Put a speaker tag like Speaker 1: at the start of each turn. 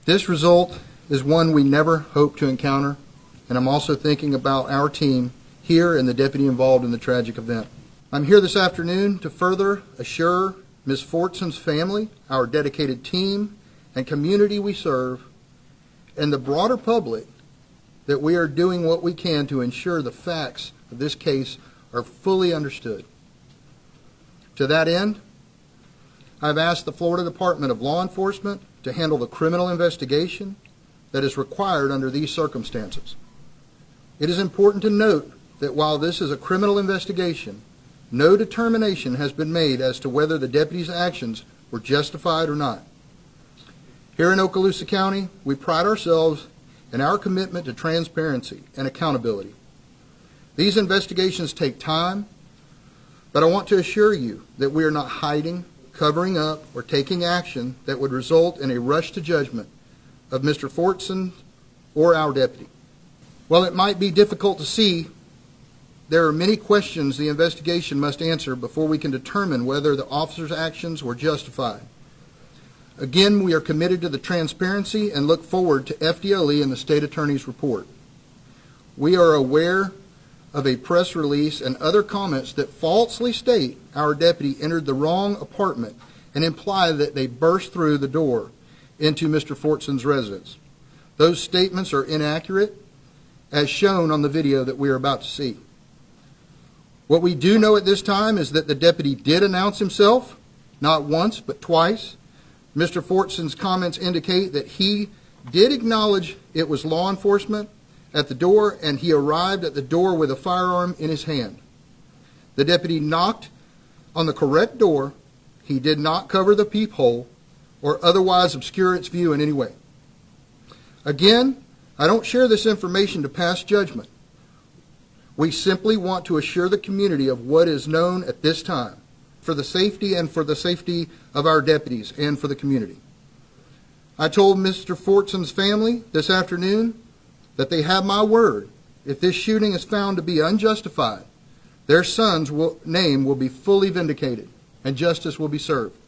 Speaker 1: This result is one we never hoped to encounter, and I'm also thinking about our team here and the deputy involved in the tragic event. I'm here this afternoon to further assure Ms. Fortson's family, our dedicated team, and community we serve, and the broader public that we are doing what we can to ensure the facts of this case are fully understood. To that end, I've asked the Florida Department of Law Enforcement to handle the criminal investigation that is required under these circumstances. It is important to note that while this is a criminal investigation, no determination has been made as to whether the deputy's actions were justified or not. Here in Okaloosa County, we pride ourselves in our commitment to transparency and accountability. These investigations take time, but I want to assure you that we are not hiding, covering up, or taking action that would result in a rush to judgment of Mr. Fortson or our deputy. While it might be difficult to see, there are many questions the investigation must answer before we can determine whether the officer's actions were justified. Again, we are committed to the transparency and look forward to FDLE and the state attorney's report. We are aware of a press release and other comments that falsely state our deputy entered the wrong apartment and imply that they burst through the door into Mr. Fortson's residence. Those statements are inaccurate, as shown on the video that we are about to see. What we do know at this time is that the deputy did announce himself, not once, but twice. Mr. Fortson's comments indicate that he did acknowledge it was law enforcement at the door, and he arrived at the door with a firearm in his hand. The deputy knocked on the correct door. He did not cover the peephole or otherwise obscure its view in any way. Again, I don't share this information to pass judgment. We simply want to assure the community of what is known at this time for the safety of our deputies and for the community. I told Mr. Fortson's family this afternoon that they have my word. If this shooting is found to be unjustified, their son's name will be fully vindicated and justice will be served.